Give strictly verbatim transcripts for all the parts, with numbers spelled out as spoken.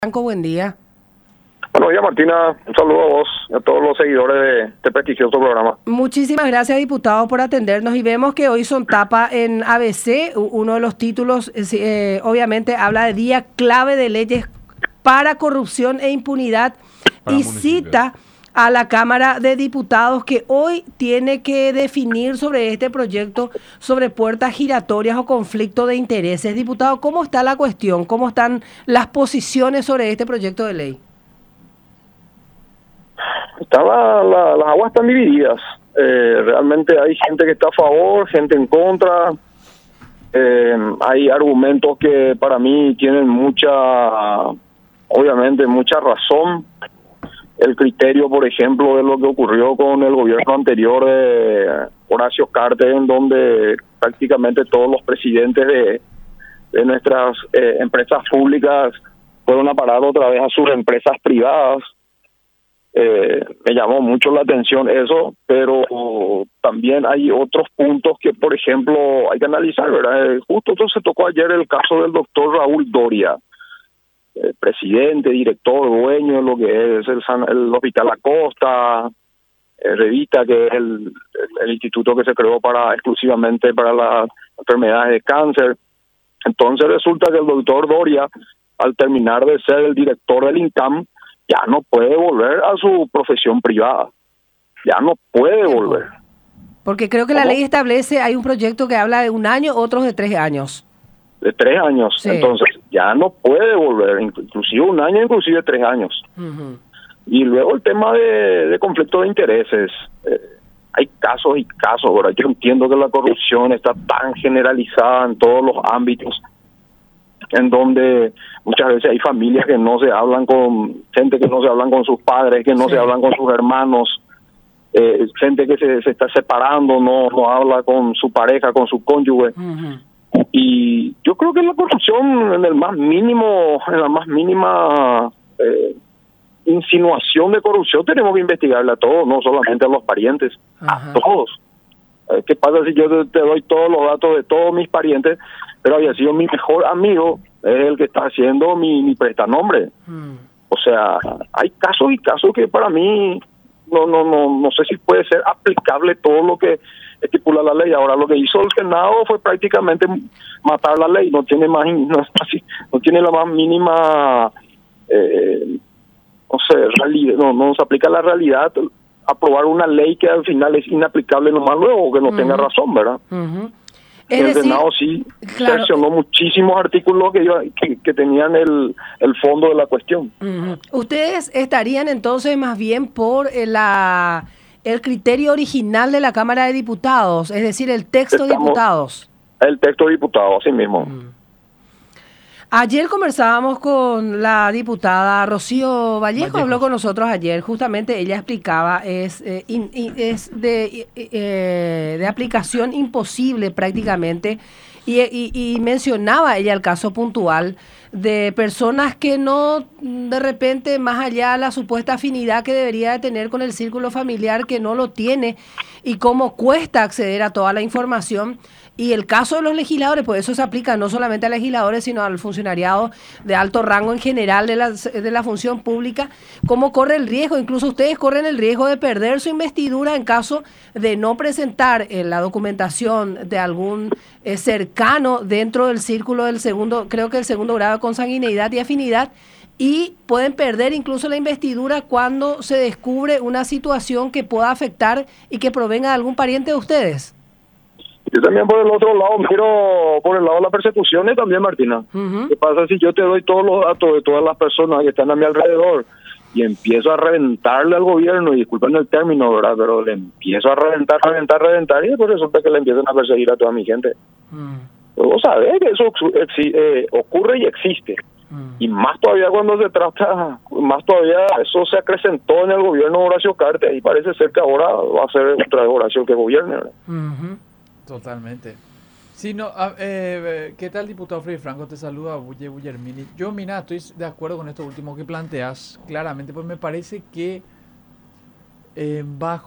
Franco, buen día. Buenos días, Martina. Un saludo a vos y a todos los seguidores de este prestigioso programa. Muchísimas gracias, diputado, por atendernos. Y vemos que hoy son tapa en A B C. Uno de los títulos, eh, obviamente, habla de día clave de leyes para corrupción e impunidad Para y municipios. cita a la Cámara de Diputados, que hoy tiene que definir sobre este proyecto sobre puertas giratorias o conflicto de intereses. Diputado, ¿cómo está la cuestión? ¿Cómo están las posiciones sobre este proyecto de ley? Está la- la- las aguas están divididas. Eh, realmente hay gente que está a favor, gente en contra. Eh, hay argumentos que para mí tienen mucha, obviamente, mucha razón. El criterio, por ejemplo, de lo que ocurrió con el gobierno anterior de Horacio Cartes, en donde prácticamente todos los presidentes de, de nuestras eh, empresas públicas fueron a parar otra vez a sus empresas privadas. Eh, me llamó mucho la atención eso, pero también hay otros puntos que, por ejemplo, hay que analizar, ¿verdad? Eh, Justo entonces se tocó ayer el caso del doctor Raúl Doria, eh, presidente, director, dueño de lo que es el, San- el Hospital Acosta, eh, Revita, que es el, el, el instituto que se creó para exclusivamente para las enfermedades de cáncer. Entonces resulta que el doctor Doria, al terminar de ser el director del INCAM, ya no puede volver a su profesión privada. Ya no puede volver. Porque creo que la ¿Cómo? ley establece, hay un proyecto que habla de un año, otros de tres años. De tres años. Sí. Entonces, ya no puede volver. Inclu- Inclusive un año, inclusive tres años. Ujú. Y luego el tema de, de conflicto de intereses. Eh, hay casos y casos, ¿verdad? Yo entiendo que la corrupción está tan generalizada en todos los ámbitos, en donde muchas veces hay familias que no se hablan con, gente que no se hablan con sus padres, que no Sí. se hablan con sus hermanos, eh, gente que se, se está separando, no, no habla con su pareja, con su cónyuge. Ujú. Y yo creo que la corrupción en el más mínimo, en la más mínima eh, insinuación de corrupción tenemos que investigarla a todos, no solamente a los parientes, Ajá. a todos. Eh, ¿Qué pasa si yo te, te doy todos los datos de todos mis parientes, pero había sido mi mejor amigo, es el que está haciendo mi, mi prestanombre? Mm. O sea, hay casos y casos que para mí no no no no sé si puede ser aplicable todo lo que estipula la ley. Ahora, lo que hizo el Senado fue prácticamente matar la ley, no tiene más no, no tiene la más mínima eh, no sé, realidad, no, no se aplica la realidad, aprobar una ley que al final es inaplicable nomás luego, que no Ujú. tenga razón, ¿verdad? Ujú. Es El decir, Senado sí claro. cercionó muchísimos artículos que, iba- que, que tenían el, el fondo de la cuestión. ujú. Ustedes estarían entonces más bien por eh, la el criterio original de la Cámara de Diputados, es decir, el texto de Estamos- diputados. El texto de diputado, así mismo. Ayer conversábamos con la diputada Rocío Vallejo, Vallejos. habló con nosotros ayer, justamente ella explicaba, es, eh, in- in- es de, eh, de aplicación imposible prácticamente, y, y- y mencionaba ella el caso puntual de personas que no, de repente, más allá de la supuesta afinidad que debería de tener con el círculo familiar, que no lo tiene, y cómo cuesta acceder a toda la información. Y el caso de los legisladores, pues eso se aplica no solamente a legisladores, sino al funcionariado de alto rango en general de la, de la función pública, cómo corre el riesgo, incluso ustedes corren el riesgo de perder su investidura en caso de no presentar eh, la documentación de algún eh, cercano dentro del círculo del segundo, creo que el segundo grado de consanguineidad y afinidad, y pueden perder incluso la investidura cuando se descubre una situación que pueda afectar y que provenga de algún pariente de ustedes. Yo también por el otro lado miro por el lado de la persecución y también, Martina. Ujú. ¿Qué pasa si yo te doy todos los datos de todas las personas que están a mi alrededor y empiezo a reventarle al gobierno, y disculpen el término, ¿verdad? Pero le empiezo a reventar, reventar, reventar, y después resulta que le empiezan a perseguir a toda mi gente. Mm, Pues vos sabés que eso exi- eh, ocurre y existe. mm. Y más todavía cuando se trata, más todavía eso se acrecentó en el gobierno de Horacio Cartes, y parece ser que ahora va a ser otra vez Horacio el que gobierne, ¿verdad? Ujú. Totalmente. Sí, no, a- eh, ¿qué tal, diputado Freddy Franco? Te saluda Bulle Bullermini. Yo, mira, estoy de acuerdo con esto último que planteas, claramente, pues me parece que eh,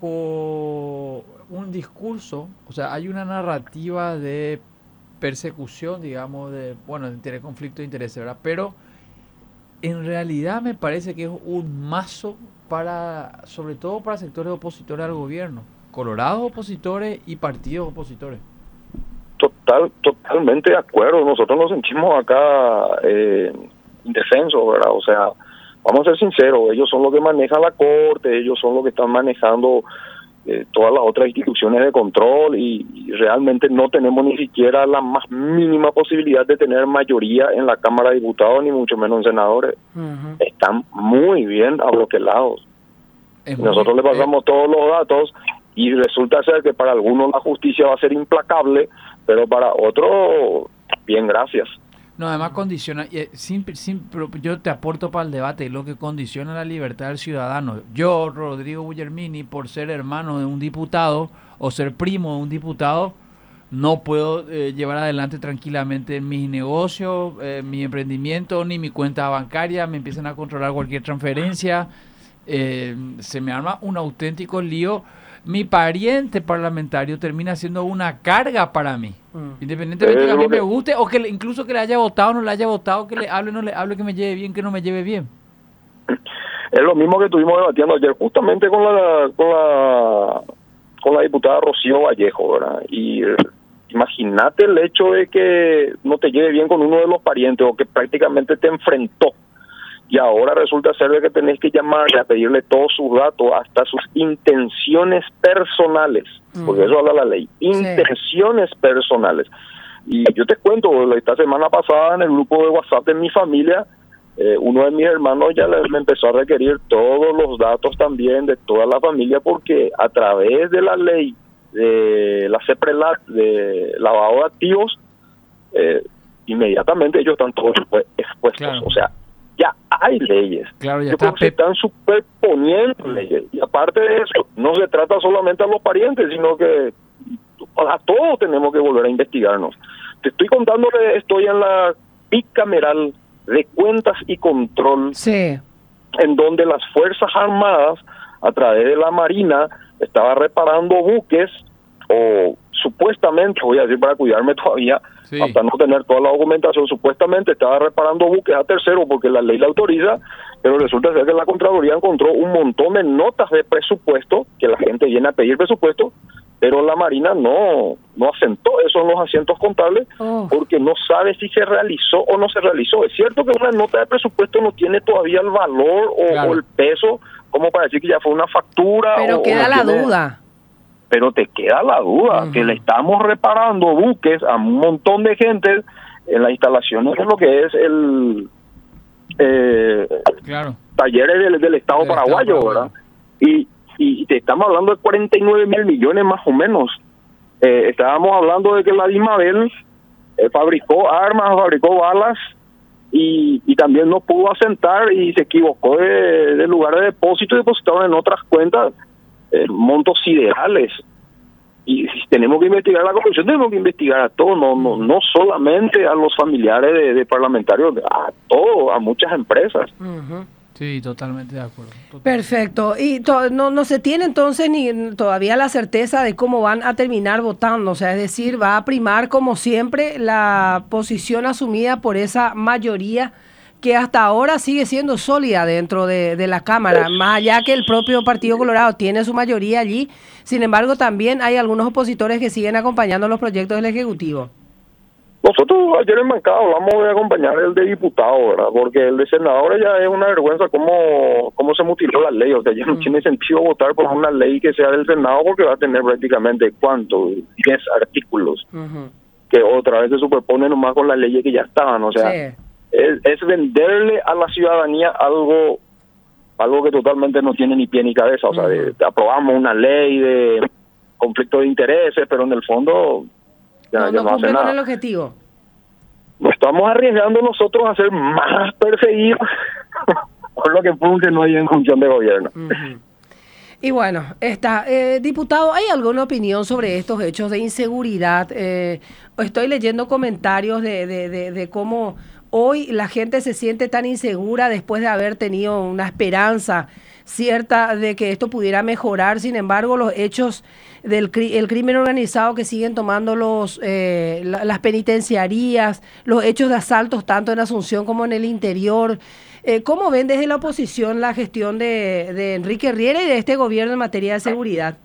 bajo un discurso, o sea, hay una narrativa de persecución, digamos, de, bueno, de tener conflicto de intereses, ¿verdad? Pero en realidad me parece que es un mazo para, sobre todo para sectores opositores al gobierno, colorados opositores y partidos opositores. Total, totalmente de acuerdo. Nosotros nos sentimos acá eh, indefensos, ¿verdad? O sea, vamos a ser sinceros, ellos son los que manejan la corte, ellos son los que están manejando eh, todas las otras instituciones de control y, y realmente no tenemos ni siquiera la más mínima posibilidad de tener mayoría en la Cámara de Diputados, ni mucho menos en senadores. Uh-huh. Están muy bien abroquelados. Es Nosotros muy, le pasamos eh... todos los datos y resulta ser que para algunos la justicia va a ser implacable, pero para otros, bien, gracias. No, además condiciona, eh, sin, sin, yo te aporto para el debate, lo que condiciona la libertad del ciudadano. Yo, Rodrigo Guillermini, por ser hermano de un diputado o ser primo de un diputado, no puedo eh, llevar adelante tranquilamente mis negocios, eh, mi emprendimiento, ni mi cuenta bancaria, me empiezan a controlar cualquier transferencia, eh, se me arma un auténtico lío. Mi pariente parlamentario termina siendo una carga para mí, mm. independientemente de que a mí me guste o que le, incluso que le haya votado o no le haya votado, que le hable o no le hable, que me lleve bien, que no me lleve bien. Es lo mismo que estuvimos debatiendo ayer justamente con la con la con la diputada Rocío Vallejo, ¿verdad? Y eh, imagínate el hecho de que no te lleve bien con uno de los parientes o que prácticamente te enfrentó. Y ahora resulta ser de que tenés que llamarle a pedirle todos sus datos, hasta sus intenciones personales, mm. porque eso habla la ley, intenciones sí. personales. Y yo te cuento, esta semana pasada en el grupo de WhatsApp de mi familia, eh, uno de mis hermanos ya le, me empezó a requerir todos los datos también de toda la familia, porque a través de la ley de la CEPRELAT, de lavado de activos, eh, inmediatamente ellos están todos expuestos, claro. O sea, ya hay leyes, claro, ya yo creo que se están superponiendo leyes, y aparte de eso, no se trata solamente a los parientes, sino que a todos tenemos que volver a investigarnos. Te estoy contando que estoy en la bicameral de cuentas y control, sí. en donde las Fuerzas Armadas, a través de la Marina, estaba reparando buques, o supuestamente, voy a decir para cuidarme todavía, sí. hasta no tener toda la documentación, supuestamente estaba reparando buques a terceros porque la ley la autoriza, pero resulta ser que la Contraloría encontró un montón de notas de presupuesto, que la gente viene a pedir presupuesto, pero la Marina no no asentó eso en los asientos contables, oh. porque no sabe si se realizó o no se realizó. Es cierto que una nota de presupuesto no tiene todavía el valor o, claro. o el peso como para decir que ya fue una factura. Pero o, queda o la tiene... duda. Pero te queda la duda, uh-huh. que le estamos reparando buques a un montón de gente en las instalaciones de lo que es el eh, claro. talleres del, del Estado del paraguayo, Estado, ¿verdad? Y, y te estamos hablando de cuarenta y nueve mil millones más o menos. Eh, estábamos hablando de que la Dimabel eh, fabricó armas, fabricó balas y, y también no pudo asentar y se equivocó de, de lugar de depósito y depositaron en otras cuentas Eh, montos siderales. Y si tenemos que investigar la corrupción, tenemos que investigar a todos, no no no solamente a los familiares de, de parlamentarios, a todos, a muchas empresas. Uh-huh. Sí, totalmente de acuerdo. Totalmente. Perfecto. Y to- no no se tiene entonces ni todavía la certeza de cómo van a terminar votando, o sea, es decir, va a primar como siempre la posición asumida por esa mayoría que hasta ahora sigue siendo sólida dentro de, de la Cámara, más allá que el propio Partido Colorado tiene su mayoría allí. Sin embargo, también hay algunos opositores que siguen acompañando los proyectos del Ejecutivo. Nosotros ayer en bancada hablamos de acompañar el de diputado, ¿verdad? Porque el de senadores ya es una vergüenza cómo, cómo se mutiló la ley. O sea, ya no mm. tiene sentido votar por una ley que sea del Senado porque va a tener prácticamente, ¿cuánto? diez artículos. Uh-huh. Que otra vez se superponen nomás con las leyes que ya estaban, o sea... Sí. Es, es venderle a la ciudadanía algo algo que totalmente no tiene ni pie ni cabeza. O sea, de, de aprobamos una ley de conflicto de intereses, pero en el fondo ya no, ya no no hace nada. El objetivo. Nos estamos arriesgando nosotros a ser más perseguidos por lo que puse no hay en función de gobierno. Uh-huh. Y bueno, está, eh, diputado, ¿hay alguna opinión sobre estos hechos de inseguridad? Eh, estoy leyendo comentarios de, de, de, de cómo hoy la gente se siente tan insegura después de haber tenido una esperanza cierta de que esto pudiera mejorar. Sin embargo, los hechos del cri- el crimen organizado que siguen tomando los eh, la, las penitenciarías, los hechos de asaltos tanto en Asunción como en el interior, Eh, ¿Cómo ven desde la oposición la gestión de, de Enrique Riera y de este gobierno en materia de seguridad?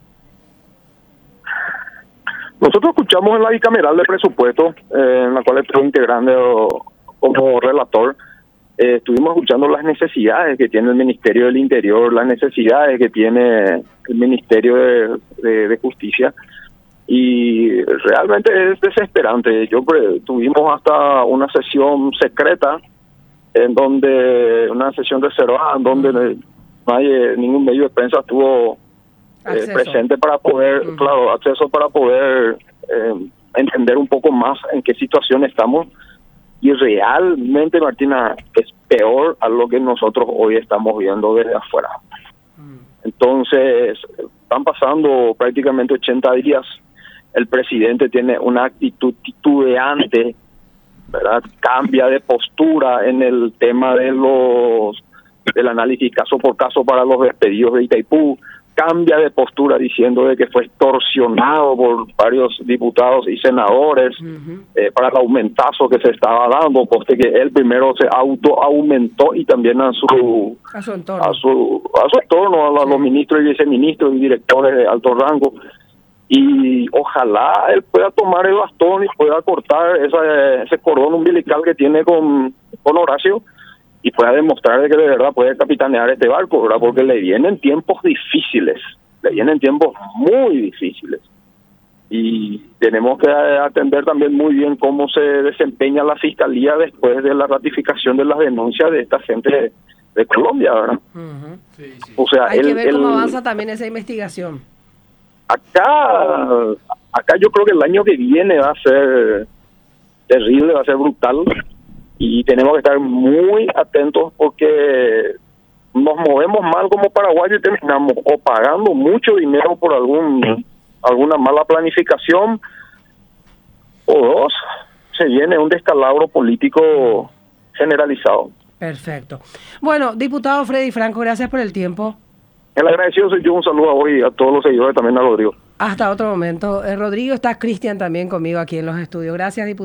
Nosotros escuchamos en la bicameral de presupuesto, eh, en la cual estoy integrando como relator. Eh, estuvimos escuchando las necesidades que tiene el Ministerio del Interior, las necesidades que tiene el Ministerio de, de, de Justicia, y realmente es desesperante. Yo pre, tuvimos hasta una sesión secreta, en donde una sesión reservada, en donde nadie, ningún medio de prensa estuvo eh, presente para poder, uh-huh. claro, acceso para poder eh, entender un poco más en qué situación estamos. Y realmente, Martina, es peor a lo que nosotros hoy estamos viendo desde afuera. Entonces, están pasando prácticamente ochenta días. El presidente tiene una actitud titubeante, ¿verdad? Cambia de postura en el tema de los del análisis caso por caso para los despedidos de Itaipú. Cambia de postura diciendo de que fue extorsionado por varios diputados y senadores uh-huh. eh, para el aumentazo que se estaba dando, porque que él primero se auto aumentó y también a su a su entorno, a su, a su entorno, a, sí. los ministros y viceministros y directores de alto rango. Y ojalá él pueda tomar el bastón y pueda cortar esa, ese cordón umbilical que tiene con, con Horacio, y pueda demostrar que de verdad puede capitanear este barco, ¿verdad? Porque le vienen tiempos difíciles, le vienen tiempos muy difíciles. Y tenemos que atender también muy bien cómo se desempeña la Fiscalía después de la ratificación de las denuncias de esta gente de, de Colombia, ¿verdad? Uh-huh. Sí, sí. O sea, hay el, que ver el, cómo avanza también esa investigación. Acá, acá yo creo que el año que viene va a ser terrible, va a ser brutal. Y tenemos que estar muy atentos porque nos movemos mal como paraguayos y terminamos o pagando mucho dinero por algún alguna mala planificación, o dos, se viene un descalabro político generalizado. Perfecto. Bueno, diputado Freddy Franco, gracias por el tiempo. El agradecido soy yo, un saludo a vos y a todos los seguidores, también a Rodrigo. Hasta otro momento. Eh, Rodrigo, está Cristian también conmigo aquí en los estudios. Gracias, diputado.